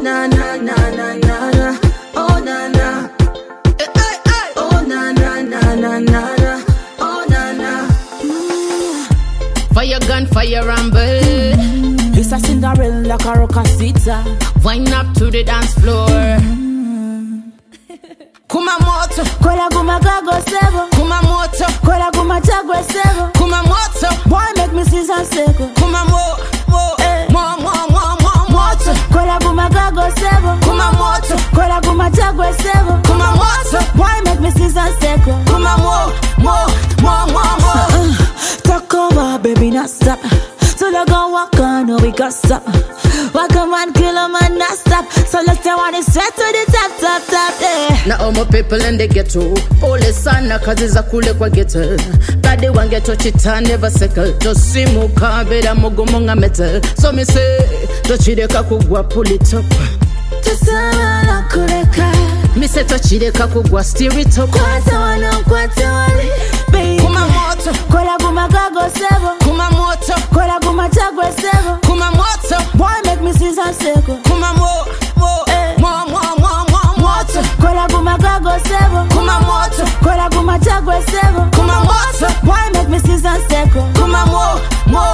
na na na na na na. Oh na na. Oh na na na na na na. Oh na na. Fire gun, fire rumble. It's a Cinderella Carocasita. Wind up to the dance floor. Kumamoto, Kola gumagago sebo. Kumamoto, Kola gumachagwe sebo. Kumamoto. Boy make me see some seko. Kumamo, mo, moto. Kola gumagago sebo. Kumamoto, Kola gumachagwe sebo. Kumamoto. Boy make me see some seko. Kumamo, mo. Talk over, baby, not stop. So they gon' walk on, no, we got stop. Walk a man, kill a man, not stop. So let's say one is straight to the top, yeah. Na omo people in the ghetto. Pole sana kazi za kule kwa ghetto. Badi wangeto chita never settle. Josimu kabela mugumunga metal. So me say, tochireka kugwa pull it up. Tusama na kureka. Me say tochireka kugwa steer it up. Kwata wana kwata wali. Baby. Kumamoto, Kola gumagago sebo. Kumamoto, Kola gumachagwe sebo. Kumamoto. Boy make me see some seko. Kumamo, moto. Kola gumagago sebo. Kumamoto, Kola gumachagwe sebo. Kumamoto. Boy make me see some seko. Kumamo, mo.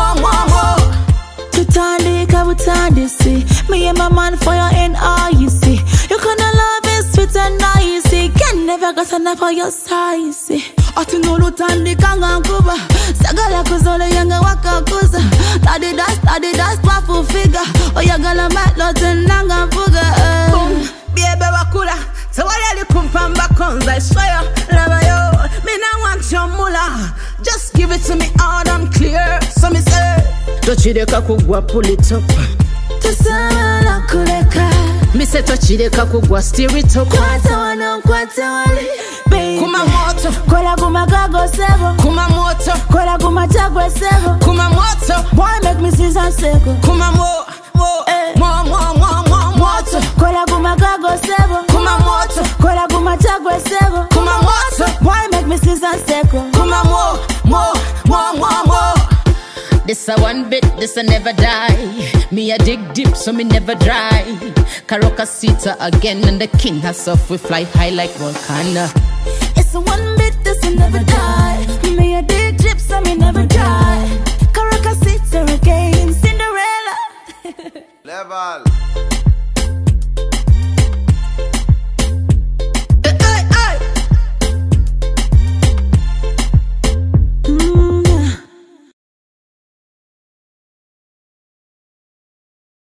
Tutandika butandisi. Me and my man for your in all you see. You gonna love is sweet and nice. Can never get enough of your size. Atunulu tandika nganguba. Sagala kuzole yanga wakakuza. Tadi das wafu figure. Oyagala matlotin nanga fuga. Boom, baby wakula. So what are you kumpamba konza? I swear, love you. Me now want your mula. Just give it to me all and clear. So me say, tochireka kugwa pull it up. Tusama na kureka. Me say tochireka kugwa steer it up. Kwata wana kwata wali. Baby. Kumamoto, Kola gumagago sebo. Kumamoto, Kola gumachagwe sebo. Kumamoto. Boy make me see some seko. Kumamo, moto. Kola gumagago sebo. Kumamoto, Kola gumachagwe sebo. Kumamoto. Boy make me see some seko. Kumamo, mo. This a one bit, this a never die. Me a dig deep, so me never dry. Carocasita again, and the king herself we fly high like Volcano. It's a one bit, this will never die. Me a dig drip, so me never dry. Caracasita again, Cinderella. Level.